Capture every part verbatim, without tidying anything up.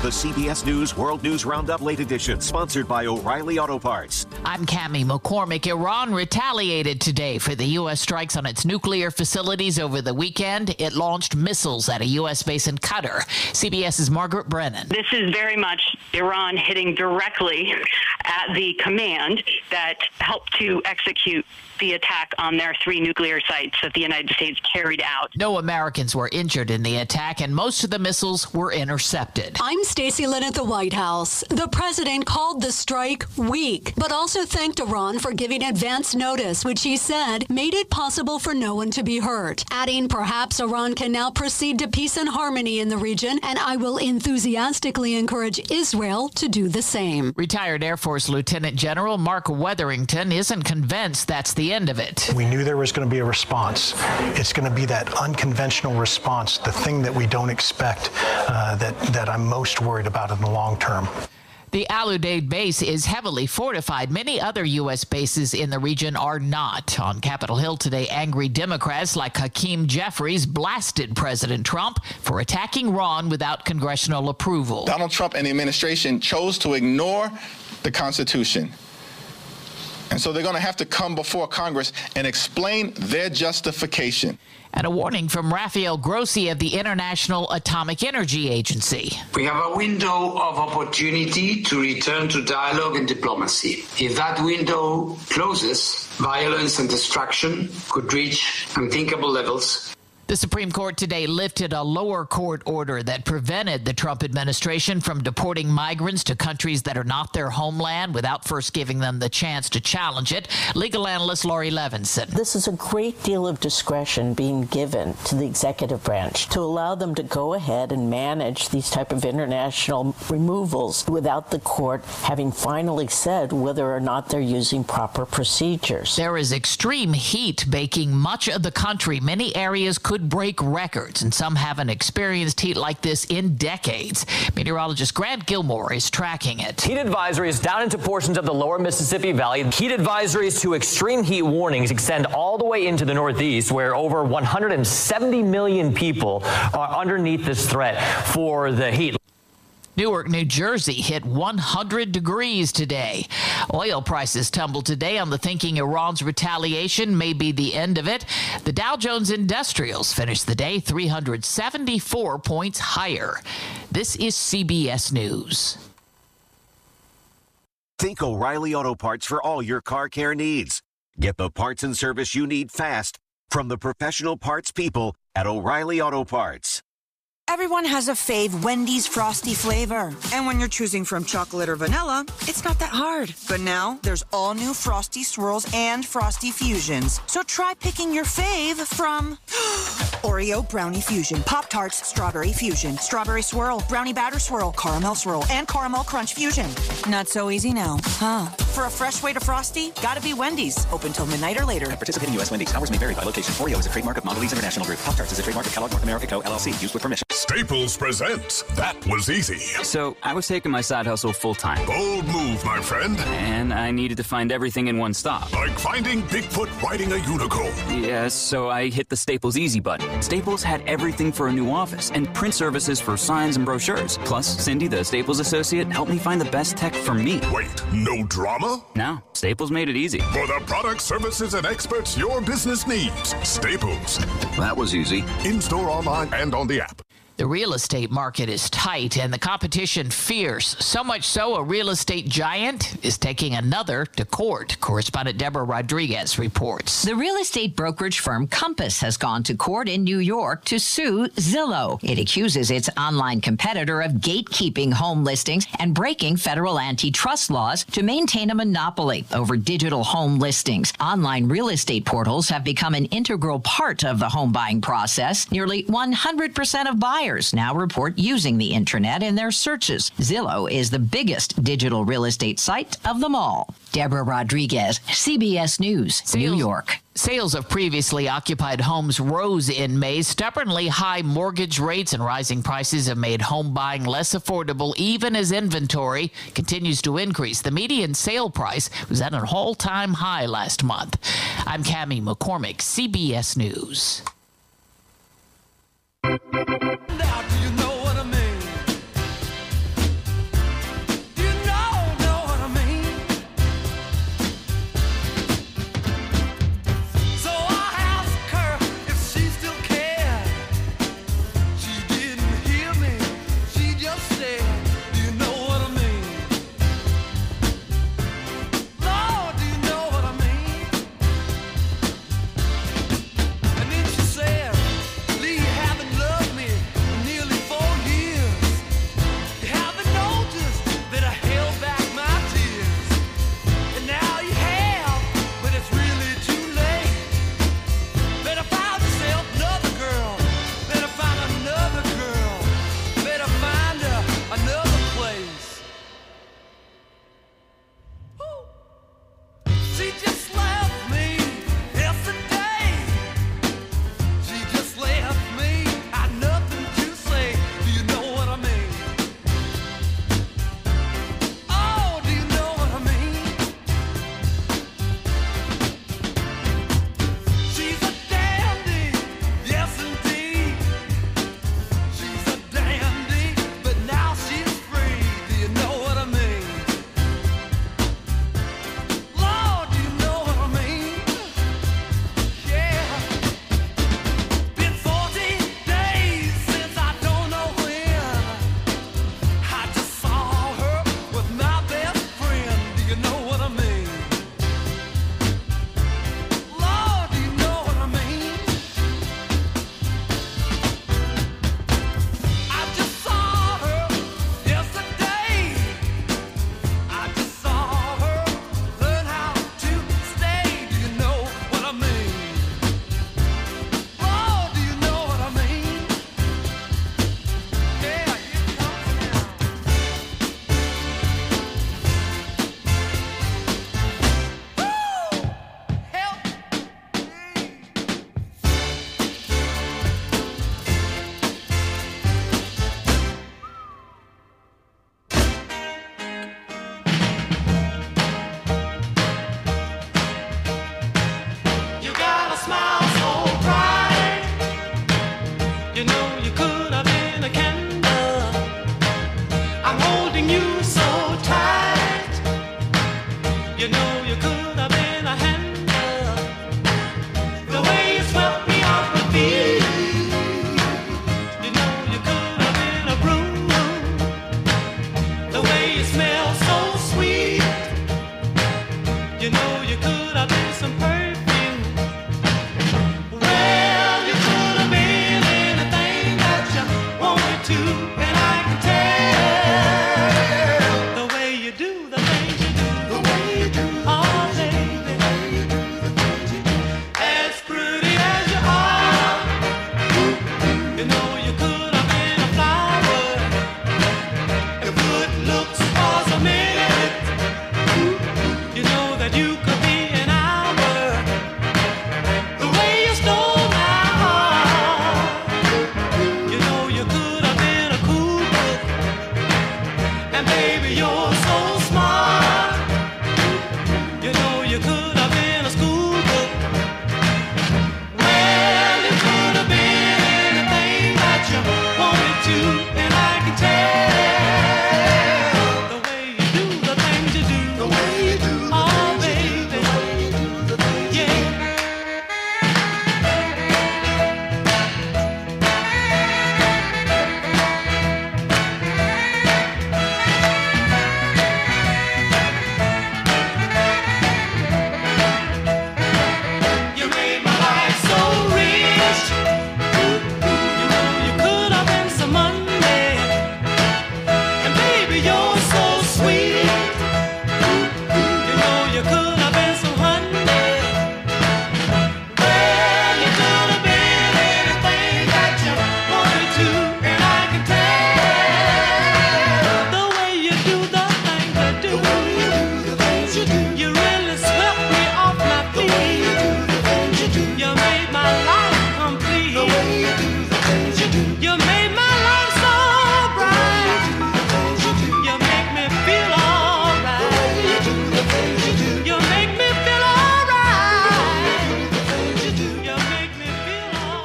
the C B S News World News Roundup Late Edition, sponsored by O'Reilly Auto Parts. I'm Cammie McCormick. Iran retaliated today for the U S strikes on its nuclear facilities over the weekend. It launched missiles at a U S base in Qatar. CBS's Margaret Brennan. This is very much Iran hitting directly at the command that helped to execute the attack on their three nuclear sites that the United States carried out. No Americans were injured in the attack, and most of the missiles were intercepted. I'm Stacey Lynn at the White House. The president called the strike weak, but also thanked Iran for giving advance notice, which he said made it possible for no one to be hurt. Adding perhaps Iran can now proceed to peace and harmony in the region, and I will enthusiastically encourage Israel to do the same. Retired Air Force Lieutenant General Mark Wetherington isn't convinced that's the end of it. We knew there was going to be a response. It's going to be that unconventional response, the thing that we don't expect, uh, that, that I'm most worried about in the long term. The Al Udeid base is heavily fortified. Many other U S bases in the region are not. On Capitol Hill today, angry Democrats like Hakeem Jeffries blasted President Trump for attacking Iran without congressional approval. Donald Trump and the administration chose to ignore the Constitution. And so they're going to have to come before Congress and explain their justification. And a warning from Rafael Grossi of the International Atomic Energy Agency. We have a window of opportunity to return to dialogue and diplomacy. If that window closes, violence and destruction could reach unthinkable levels. The Supreme Court today lifted a lower court order that prevented the Trump administration from deporting migrants to countries that are not their homeland without first giving them the chance to challenge it. Legal analyst Laurie Levinson. This is a great deal of discretion being given to the executive branch to allow them to go ahead and manage these type of international removals without the court having finally said whether or not they're using proper procedures. There is extreme heat baking much of the country. Many areas could break records, and some haven't experienced heat like this in decades. Meteorologist Grant Gilmore is tracking it. Heat advisories down into portions of the lower Mississippi Valley. Heat advisories to extreme heat warnings extend all the way into the Northeast, where over one hundred seventy million people are underneath this threat for the heat. Newark, New Jersey hit one hundred degrees today. Oil prices tumbled today on the thinking Iran's retaliation may be the end of it. The Dow Jones Industrials finished the day three hundred seventy-four points higher. This is C B S News. Think O'Reilly Auto Parts for all your car care needs. Get the parts and service you need fast from the professional parts people at O'Reilly Auto Parts. Everyone has a fave Wendy's Frosty flavor. And when you're choosing from chocolate or vanilla, it's not that hard. But now, there's all new Frosty Swirls and Frosty Fusions. So try picking your fave from Oreo Brownie Fusion, Pop-Tarts Strawberry Fusion, Strawberry Swirl, Brownie Batter Swirl, Caramel Swirl, and Caramel Crunch Fusion. Not so easy now, huh? For a fresh way to Frosty, gotta be Wendy's. Open till midnight or later. At participating U S Wendy's. Hours may vary by location. Oreo is a trademark of Mondelez International Group. Pop-Tarts is a trademark of Kellogg North America Co. L L C. Used with permission. Staples presents That Was Easy. So, I was taking my side hustle full-time. Bold move, my friend. And I needed to find everything in one stop. Like finding Bigfoot riding a unicorn. Yes, so I hit the Staples Easy button. Staples had everything for a new office and print services for signs and brochures. Plus, Cindy, the Staples associate, helped me find the best tech for me. Wait, no drama? No, Staples made it easy. For the products, services, and experts your business needs. Staples. That was easy. In-store, online, and on the app. The real estate market is tight and the competition fierce. So much so, a real estate giant is taking another to court. Correspondent Deborah Rodriguez reports. The real estate brokerage firm Compass has gone to court in New York to sue Zillow. It accuses its online competitor of gatekeeping home listings and breaking federal antitrust laws to maintain a monopoly over digital home listings. Online real estate portals have become an integral part of the home buying process. Nearly one hundred percent of buyers now report using the intranet in their searches. Zillow is the biggest digital real estate site of them all. Deborah Rodriguez, C B S News, Sales, New York. Sales of previously occupied homes rose in May. Stubbornly high mortgage rates and rising prices have made home buying less affordable, even as inventory continues to increase. The median sale price was at an all-time high last month. I'm Cammie McCormick, C B S News.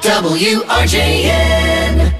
W R J N.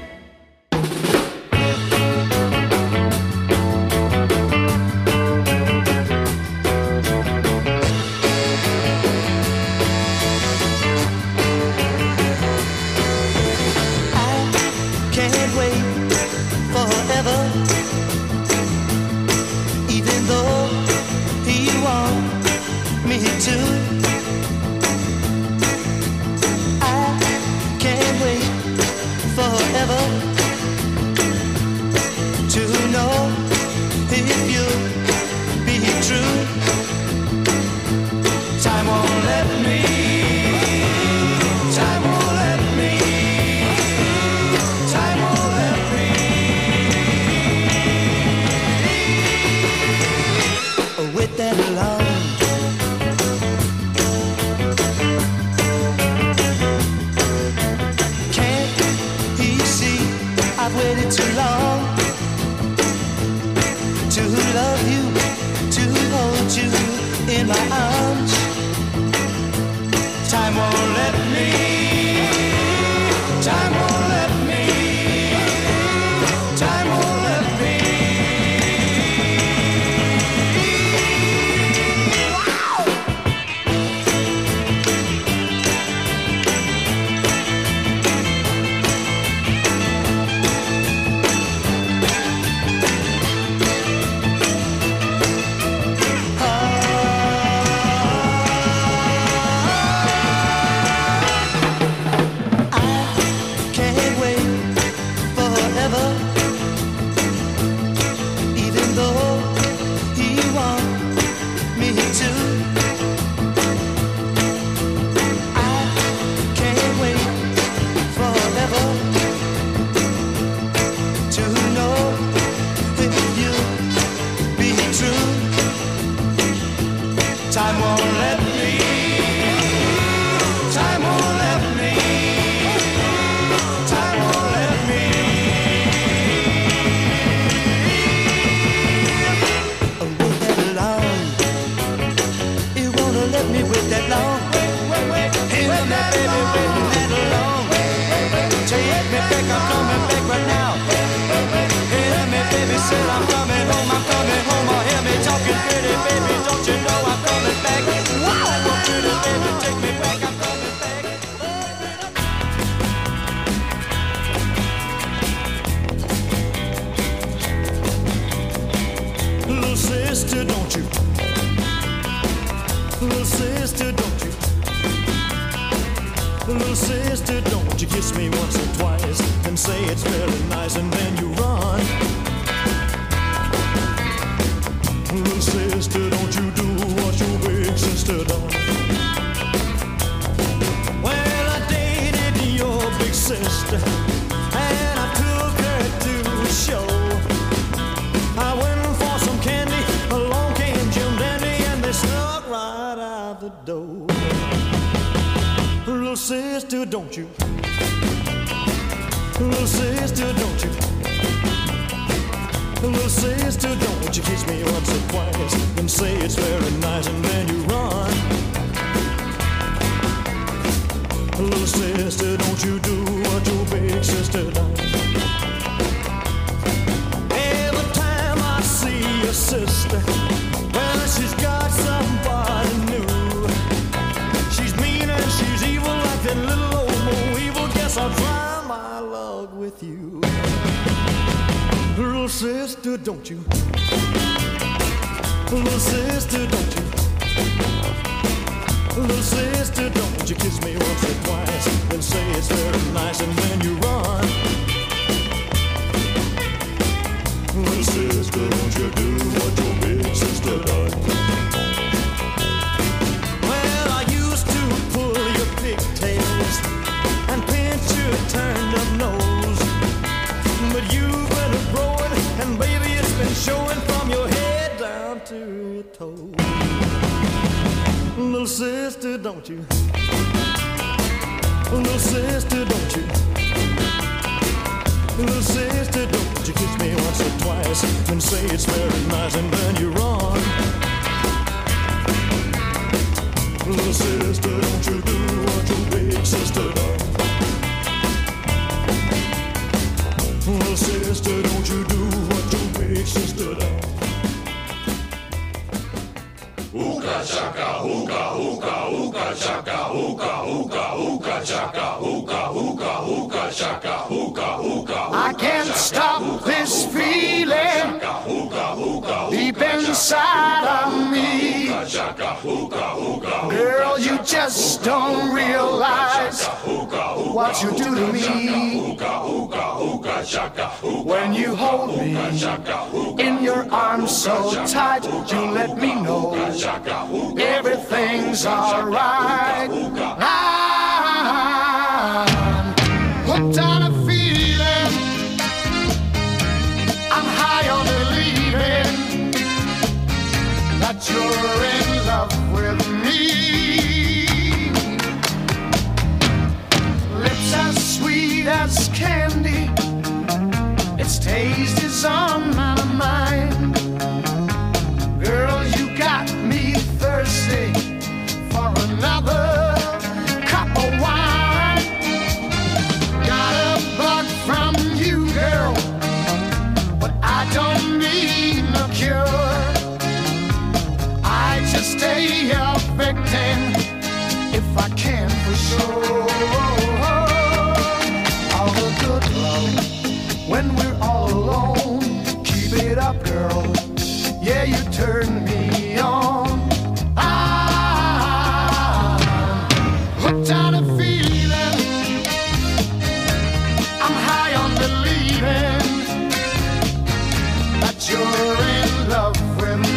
Little sister, don't you do what your big sister does. chaka, hookah, hookah, hookah, chaka, hookah, hookah, hookah, chaka, hookah, hookah, hookah, chaka, hookah, hookah. I can't stop this feeling deep inside of me. Girl, you just don't realize what you do to me. When you hold me in your arms so tight, you let me know everything's alright. I'm hooked on a feeling, I'm high on believing that you're in love with me. Lips as sweet as candy, its taste is on my mind. Girl, you got me thirsty for another cup of wine. Got a bug from you, girl, but I don't need no cure. I just stay a victim if I can for sure. All the good love when we're all alone. Keep it up, girl. Yeah, you turn me on. I'm hooked on a feeling, I'm high on believing that you're in love with me.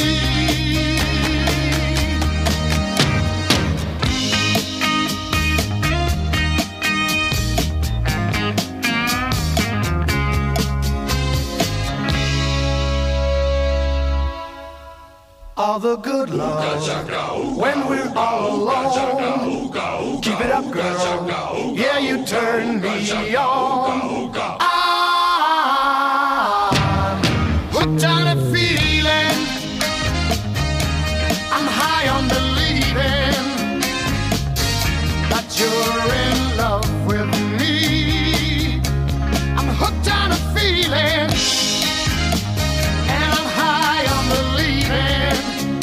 All the good love when we're all alone. Keep it up, girl. Yeah, you turn me on. I'm hooked on a feeling, I'm high on believing that you're in love with me. I'm hooked on a feeling, and I'm high on believing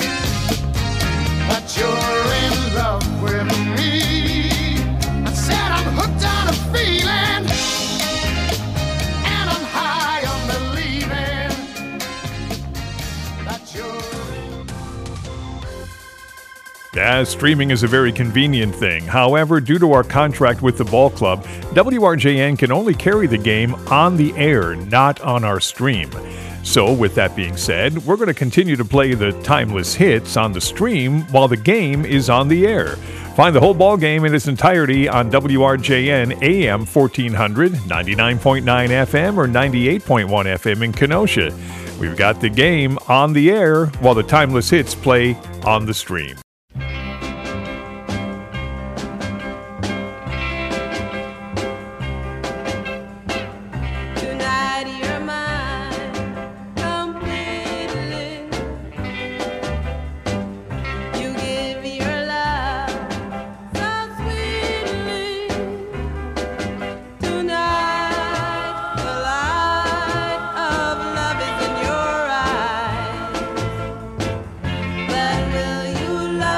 that you're in love with me. I said I'm hooked on a feeling, and I'm high on believing that you're in. Yeah, streaming is a very convenient thing. However, due to our contract with the ball club, W R J N can only carry the game on the air, not on our stream. So, with that being said, we're going to continue to play the timeless hits on the stream while the game is on the air. Find the whole ball game in its entirety on W R J N A M fourteen hundred, ninety-nine point nine F M, or ninety-eight point one F M in Kenosha. We've got the game on the air while the timeless hits play on the stream. But will you love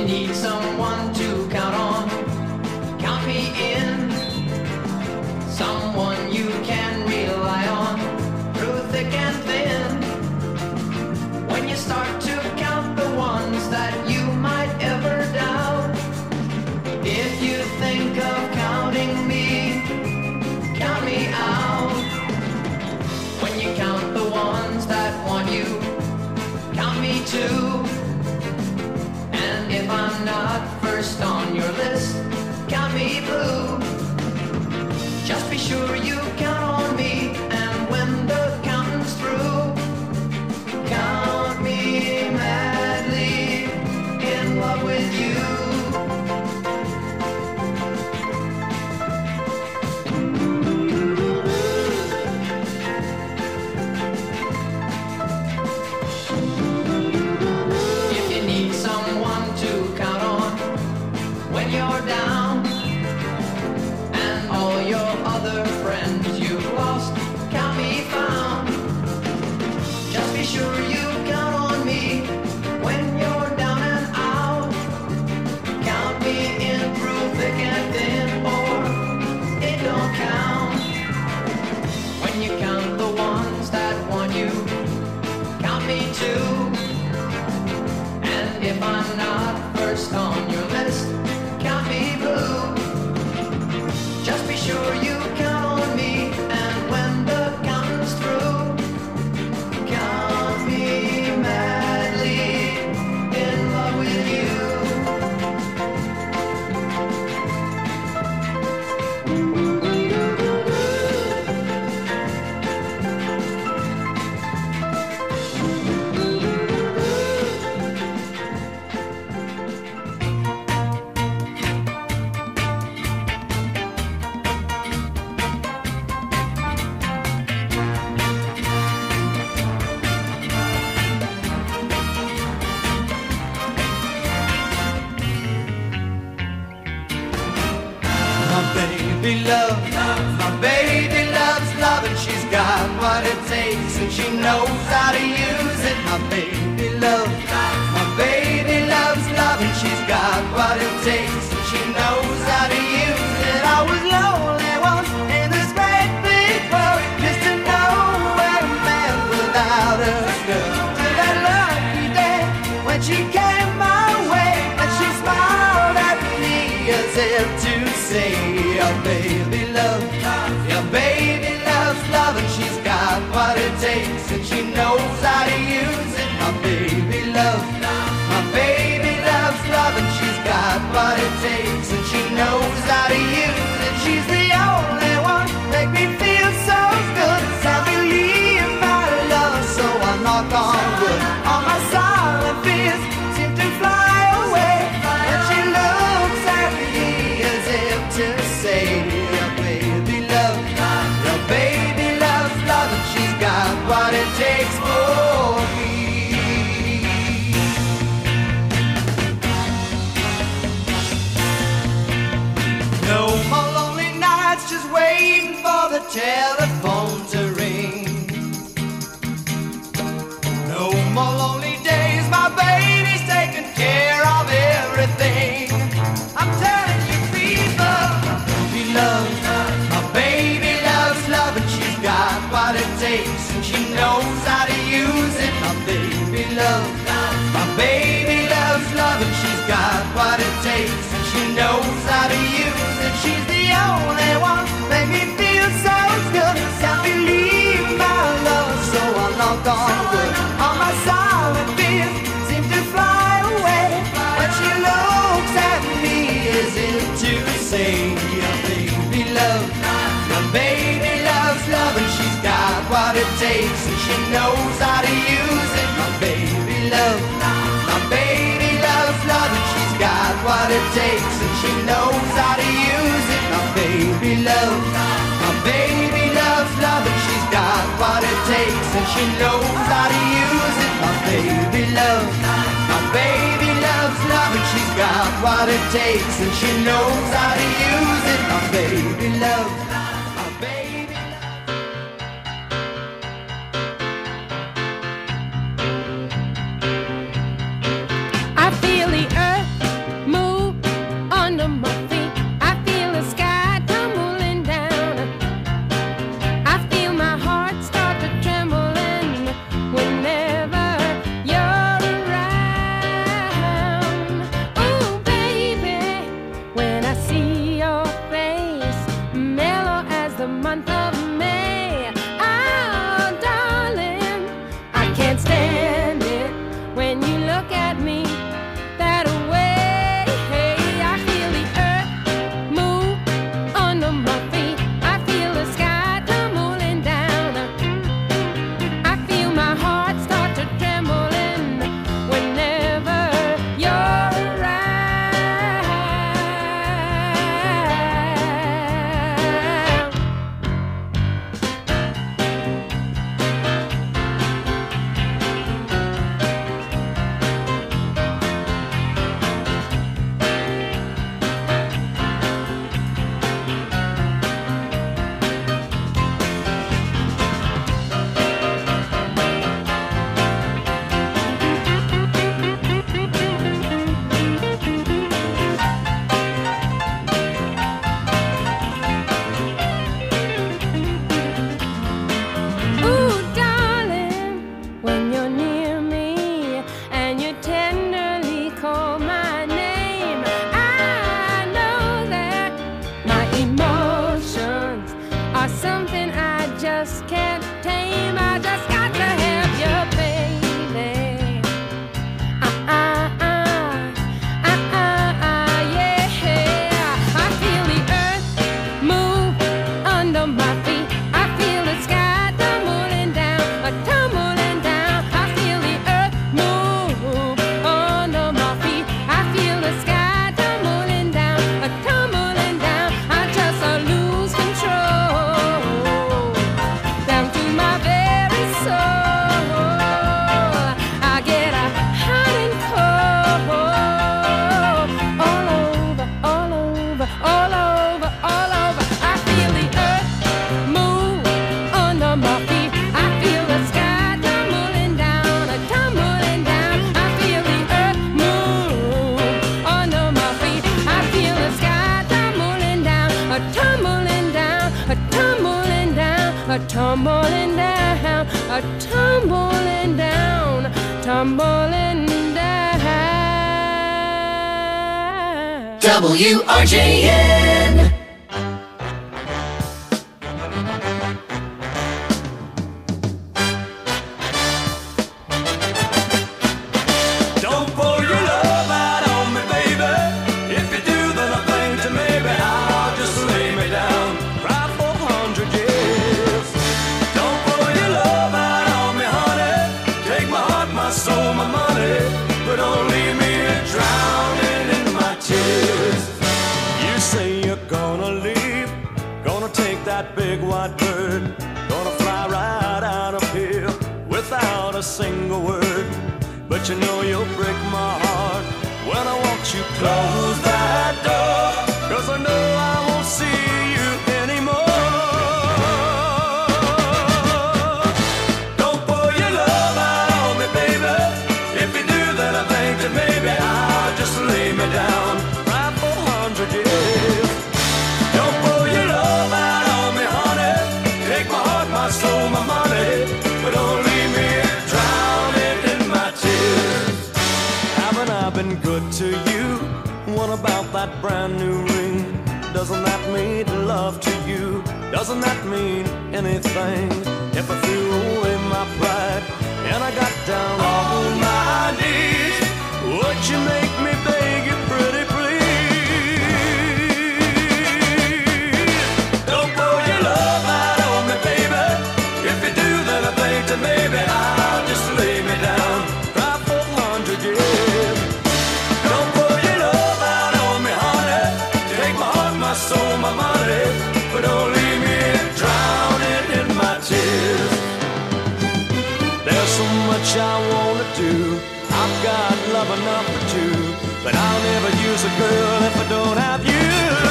you need someone to count on, count me in. Someone you can rely on through thick and thin. When you start to count the ones that you might ever doubt, if you think of counting me, count me out. When you count the ones that want you, count me too. And if I'm not first on your list, count me blue. Just be sure you count on me, and when the counting's through, count me madly in love with you. If you need someone to count on when you're down, and all your other friends you've lost can't be found, just be sure you count on me when you're down and out. Count me in through thick and thin, or it don't count. When you count the ones that want you, count me too. And if I'm not first on your list, count me blue. Just be sure you count on me, and when the counting's through, count me madly in love with you. Baby love, my baby loves love, and she's got what it takes, and she knows how to use it. My baby love, my baby loves love, and she's got what it takes, and she knows how to use it. I was lonely once in this great big world, just to know where a man without a girl. Till that lucky day when she came my way, and she smiled at me as if to say, your baby love, your baby loves love, and she's got what it takes, and she knows how to use it. My baby love, my baby loves love, and she's got what it takes, and she knows how to use it. She's the only one make me feel so good. I believe my love, so I knock on wood. All my silent fears seem to fly away, and she looks at me as if to say, your baby love, your baby loves love, and she's got what it takes for me. No more lonely nights just waiting for the telephone to ring. No more lonely days, my baby's taking care of everything. I'm telling you, people, baby love, my baby loves love, and she's got what it takes, and she knows how to use it. My baby love, my baby loves love, and she's got what it takes, and she knows how to use it. She's the only one make me feel so good. Can't believe my love, so I knock on wood. All my silent fears seem to fly away when she looks at me as if to say, your baby love, your baby loves love, and she's got what it takes, and she knows how to use it. My baby love, my baby loves love, and she's got what it takes, and she knows how to use it. My baby love, my baby loves love, and she's got what it takes, and she knows how to use it. My baby love, my baby loves love, and she's got what it takes, and she knows how to use it. My baby love, my baby love. I feel the earth month of May. Oh, darling, I can't stand it when you look at me that way. I feel the earth move under my feet. I feel the sky tumbling down. I feel my heart start to trembling whenever you're around. Ooh, darling, when you're near me and you tenderly call my name, I know that my emotions are something I just can't tame. I just got to have you, baby. Uh, uh, uh, uh, uh, uh, yeah. I feel the earth move under my feet. I feel the sky tumbling down, a tumbling down. I feel the earth move under my feet. I feel the sky tumbling down, a tumbling down. I just uh, lose control down to my very soul. I get a hot and cold all over, all over, all over, all over. I feel the earth move under my feet. I feel the sky tumbling down, a tumbling down. I feel the earth move under my feet. I feel the sky tumbling down, a tumbling down, a tumbling down, a tumbling down, a tumbling down, tumbling down. W R J N. Don't pour your love out on me, baby. If you do, then I think that maybe I'll just lay me down, cry for a hundred years. Don't pour your love out on me, honey. Take my heart, my soul, my money, but don't leave me drowning in my tears. You say you're gonna leave, gonna take that big white bird, gonna fly right out of here without a single word. But you know you'll break my heart when I watch you close that door, 'cause I know I won't see you anymore. Don't pour your love out on me, baby. If you do, then I think that maybe I'll just lay me down, cry for a hundred years. Don't pour your love out on me, honey. Take my heart, my soul, my money, but don't leave me drowning in my tears. Haven't I been good to you? What about that brand new ring? Doesn't that mean love to you? Doesn't that mean anything? If I threw away my pride and I got down on my knees, would you make me beg you pretty please? Don't pour your love out on me, baby. If you do, then I think that maybe I'll just lay me down, cry for a hundred years. Don't pour your love out on me, honey. Take my heart, my soul, my money, but don't leave me drowning in my tears. There's so much I wanna do. I've got love enough for two, but I'll never use a girl if I don't have you.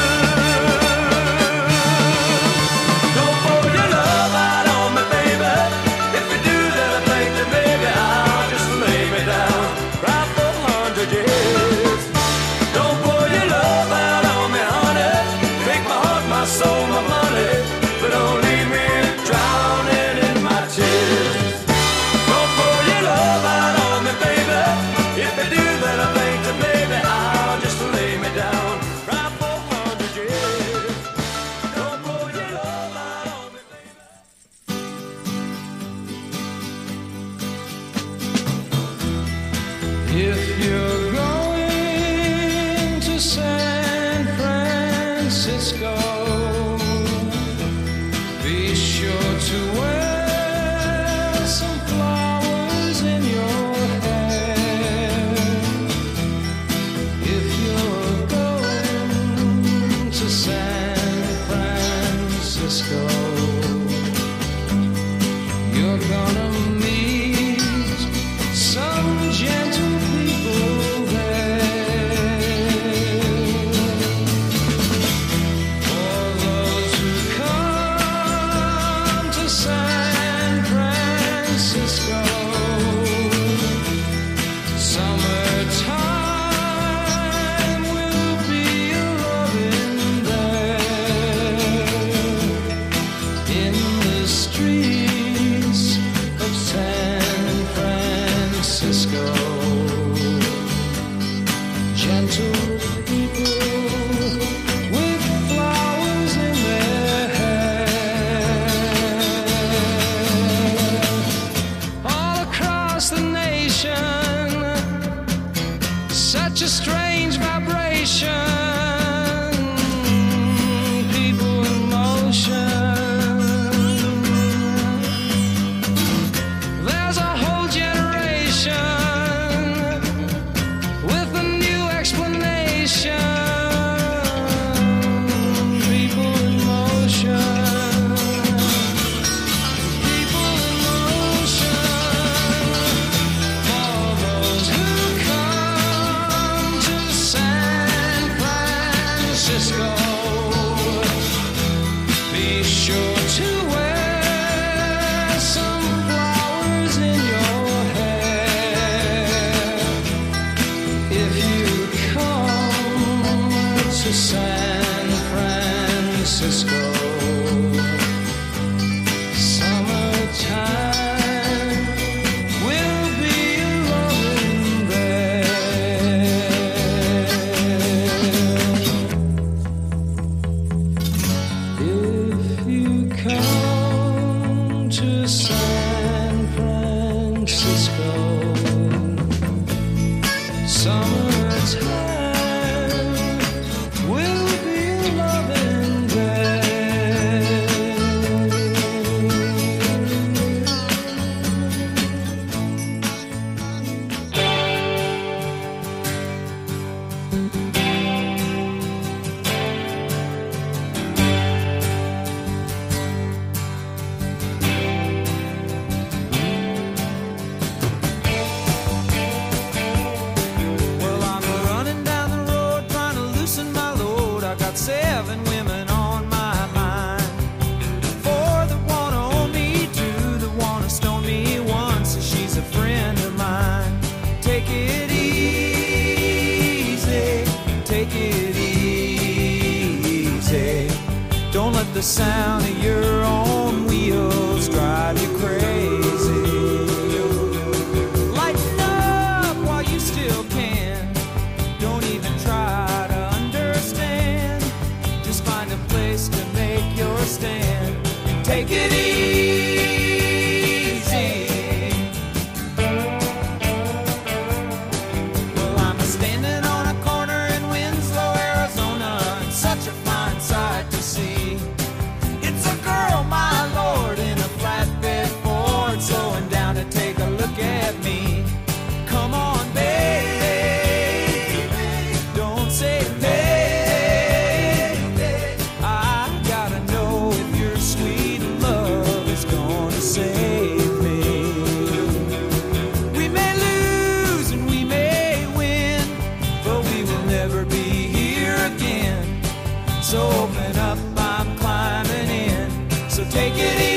Don't pour your love out on me, baby. If you do, then I think that maybe I'll just lay me down, cry for a hundred years. Don't pour your love out on me, honey. Take my heart, my soul, my money, but don't leave me drowning in my tears. Don't pour your love out on me, baby. If you do, then I think that maybe I'll just lay me down, cry for a If you're going to San Francisco, be sure to wear some flowers in your hair. If you're going to San Francisco, you're gonna meet some gentle people there. For those who come to San Francisco, summertime will be a-loving there. In the streets of San Francisco, gentle people with flowers in their hair. All across the nation, such a strange vibration. People in motion. There's a whole generation with a new explanation. People in motion. People in motion. For those who come to San Francisco, be sure to wear some flowers in your hair. If you come to San Francisco, summertime will be a-loving there. If you come to San Francisco, summertime will be a-loving there. Well, I'm running down the road trying to loosen my load. I got seven women on my mind. Four that wanna own me, two that wanna stone me, one says she's a friend of mine. Take it easy, take it easy. Don't let the sound of your own wheels drive you crazy. Lighten up while you still can. Don't even try to understand. Just find a place to make your stand and take it easy. Well, I'm standing on a corner in Winslow, Arizona, and such a fine sight to see. It's a girl, my lord, in a flatbed Ford, slowing down to take a look at me. Come on, baby, don't say baby. I gotta know if your sweet love is gonna save me. We may lose and we may win, but we will never be here again. So open up, I'm climbing in. So take it easy.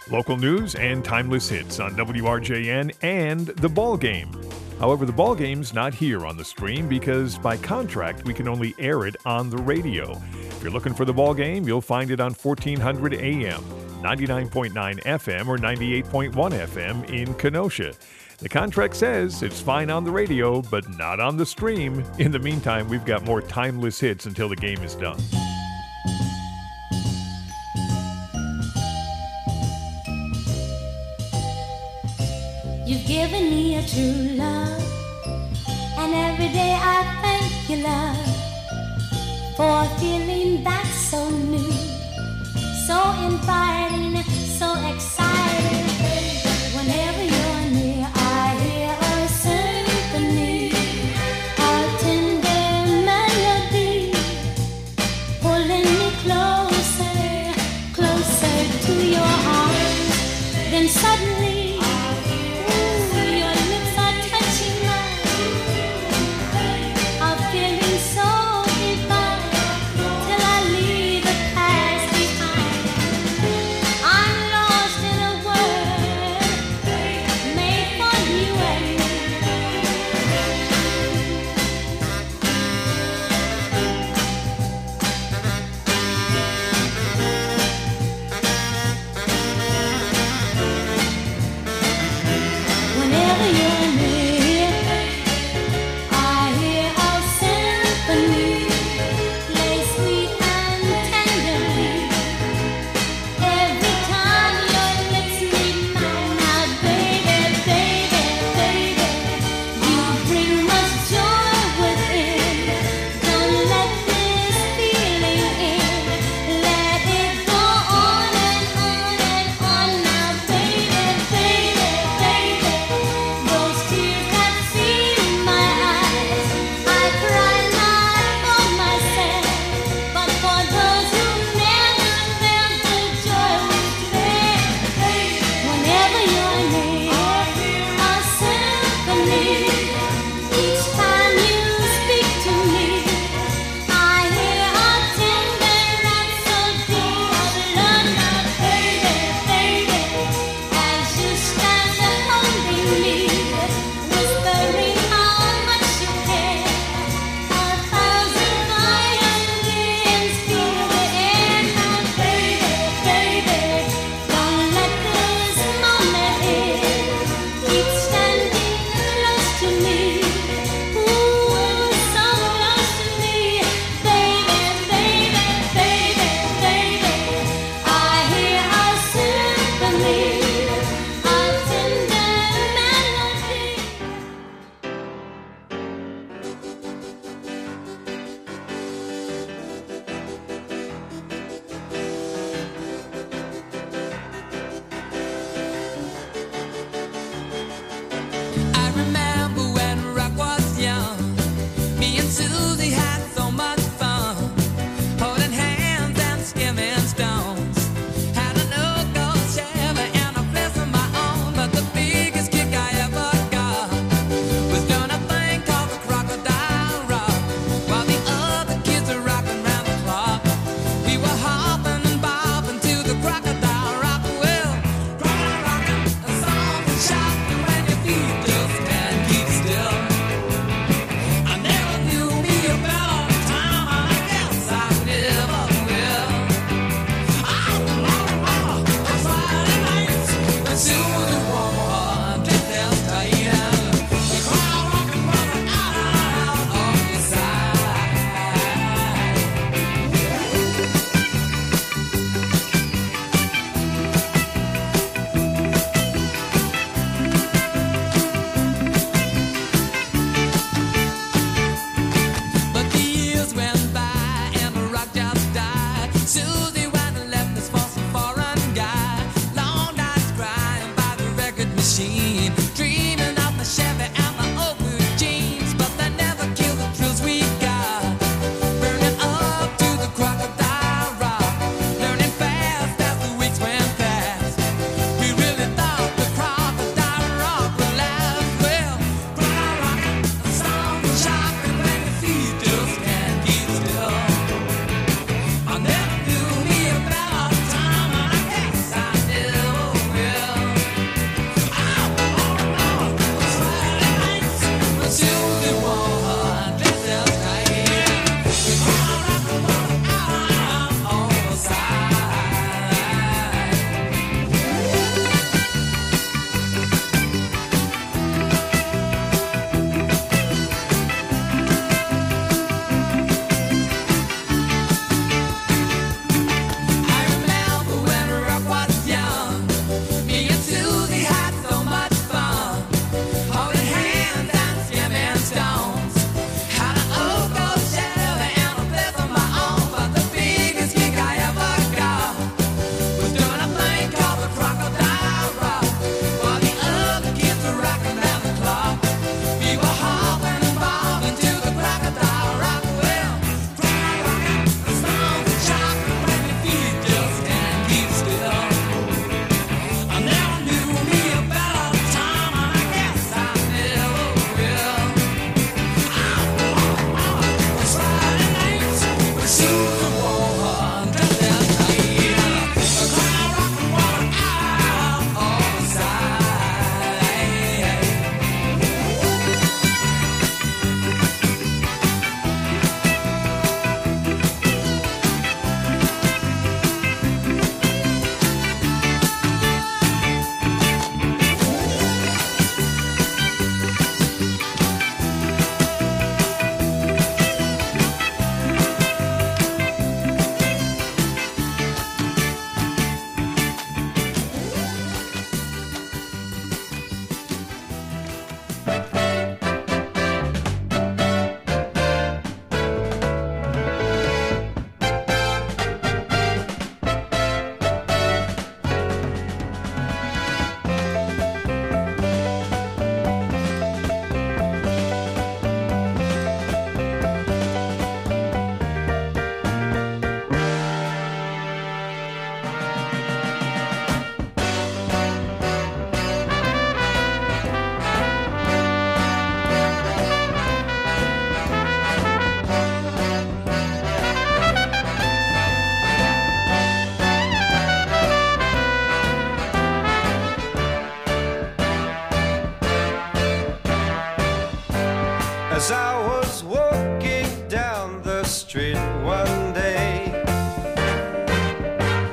Local news and timeless hits on W R J N and The Ball Game. However, The Ball Game's not here on the stream because by contract we can only air it on the radio. If you're looking for The Ball Game, you'll find it on fourteen hundred A M, ninety-nine point nine F M, or ninety-eight point one F M in Kenosha. The contract says it's fine on the radio, but not on the stream. In the meantime, we've got more timeless hits until the game is done. You've given me a true love, and every day I thank you, love, for a feeling that's so new, so inviting, so exciting. Whenever you're near, I hear a symphony, a tender melody, pulling me closer, closer to your arms. Then suddenly,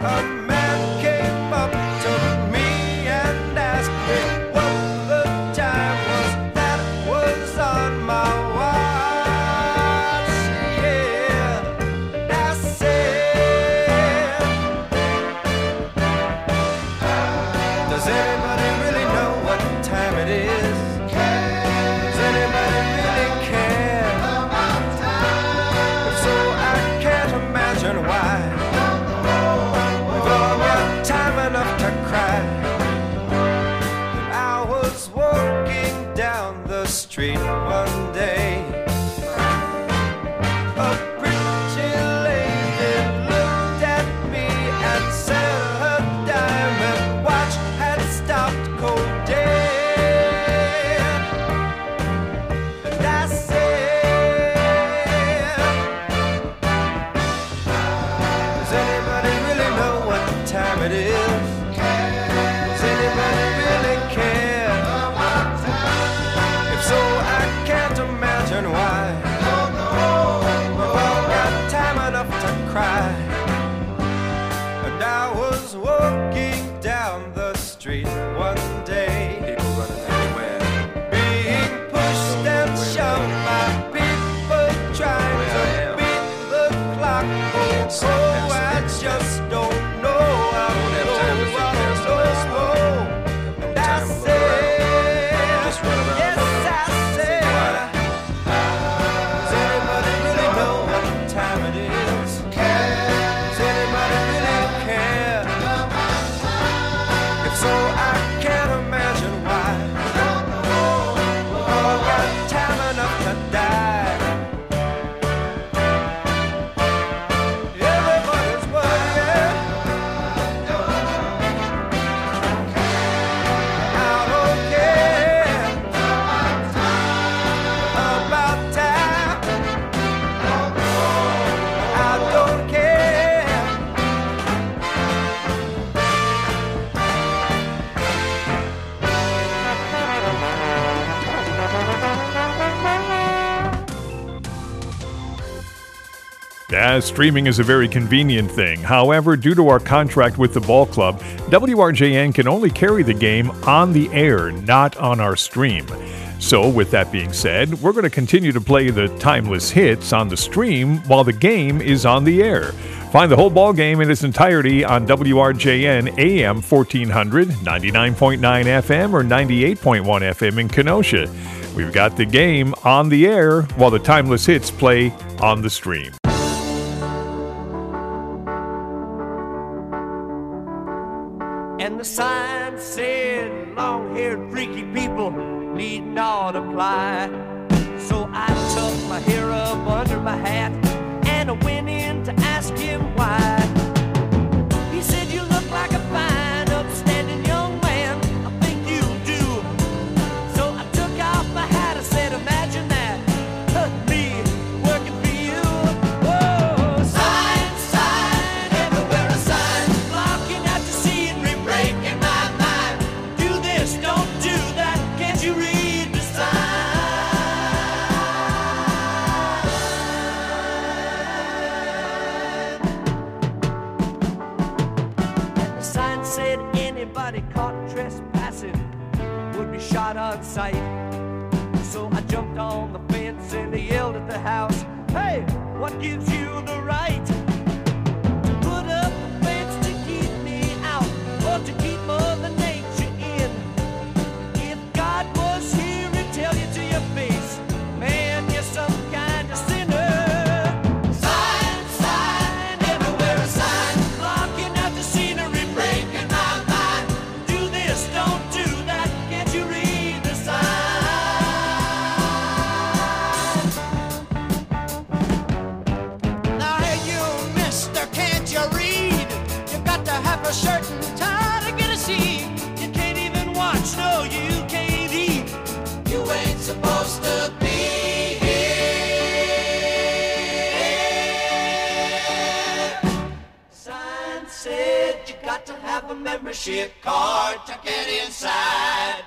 a man came up to me and asked me what the time was that was on my watch. Yeah, I said, does anybody really know what time it is? Does anybody really care? If so, I can't imagine why. We've all got time enough to cry. And I was walking down the street one day. A pretty lady looked at me and said her diamond watch had stopped cold dead. And I said, does anybody really know what time it is? Does anybody really care? If so, I can't imagine why. We've all got time enough to cry. And I was walking down the street one day. People running everywhere. Being pushed and shoved by people trying to beat the clock. Oh, oh, I just don't know. I don't know. I don't know. And I said, yes, I said, does anybody really know what time it is? Does anybody really care? If so, I can't imagine why. We've all got time enough to die. Everybody's worried. I don't care about time. I don't care. Yeah, streaming is a very convenient thing. However, due to our contract with the ball club, W R J N can only carry the game on the air, not on our stream. So, with that being said, we're going to continue to play the timeless hits on the stream while the game is on the air. Find the whole ball game in its entirety on W R J N A M fourteen hundred, ninety-nine point nine F M, or ninety-eight point one F M in Kenosha. We've got the game on the air while the timeless hits play on the stream. And the sign said, long-haired freaky people need not apply. So I tucked my hair up under my hat and I went in to ask him why. He said, you look like a fine, upstanding young man. I think you do. So I took off my hat and said, imagine that, huh, me working for you. Whoa, sign, sign, everywhere a sign, blocking out the scenery, breaking my mind. Do this, don't do that, can't you read the sign? The sign said anybody caught trespassing would be shot on sight. So I jumped on the fence and I yelled at the house, hey, what gives you the right to put up a fence to keep me out or to keep Mother Nature in? If God was here, he'd tell you to your face, man, you're some kind of sinner. Sign, sign, everywhere a sign, blocking out the scenery, breaking my mind. Do this, don't do that, can't you read the sign? Now hey you, mister, can't you read? You got to have a shirt and tie to get a seat. You can't even watch, no, you can't eat. You ain't supposed to be here. Sign said you got to have a membership card to get inside.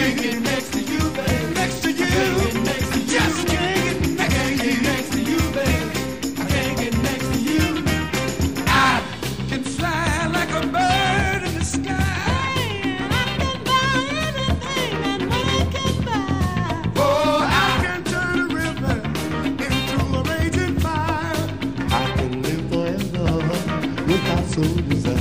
can't get next to you, baby. Next to you. I can't get next to you. Just can't get next, can't get next to you, baby. I can't get next to you. I can fly like a bird in the sky. I can buy anything that money can buy. Oh, I can turn a river into a raging fire. I can live forever without so desire.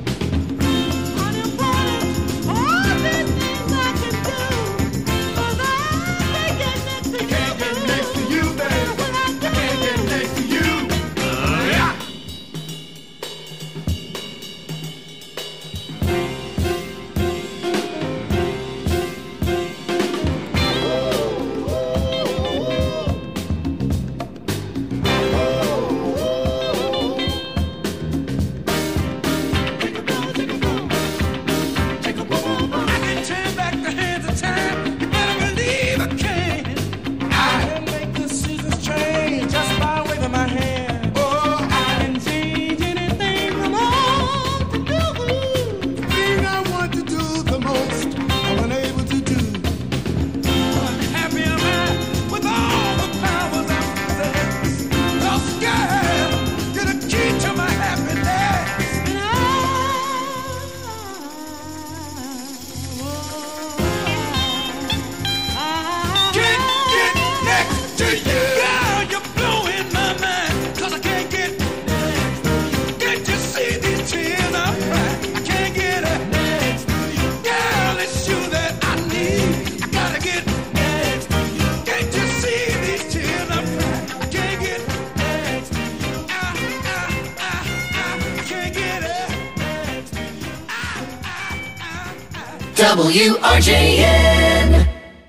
W R J N.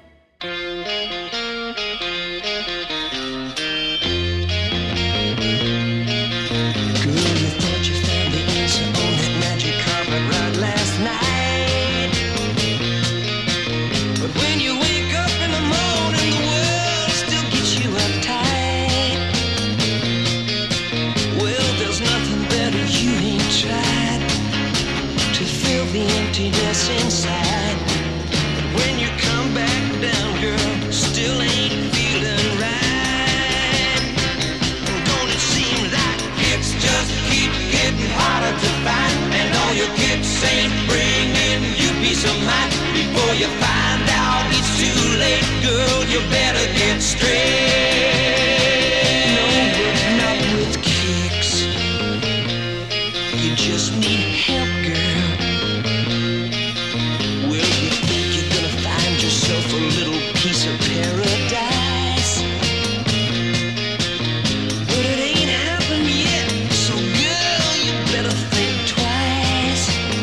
Inside, but when you come back down, girl, still ain't feeling right. And don't it seem like it's just keep getting harder to find, and all your kicks ain't bringing you peace of mind. Before you find out it's too late, girl, you better get straight. No, but not with kicks. You just need help, girl. A little piece of paradise, but it ain't happened yet. So girl, you better think twice.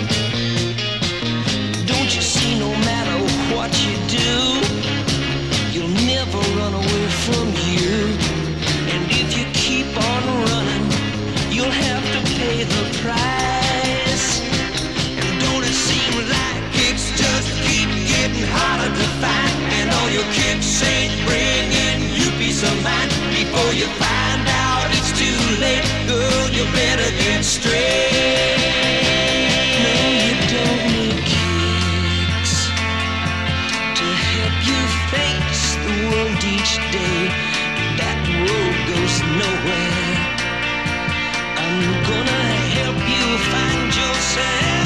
Don't you see, no matter what you do, you'll never run away from you. And if you keep on running, you'll have to pay the price. And don't it seem like it's just keep getting harder to find, and all your kicks ain't bringing you peace of mind. Before you find out it's too late, girl, you better get straight. No, you don't need kicks to help you face the world each day. That road goes nowhere. I'm gonna help you find yourself.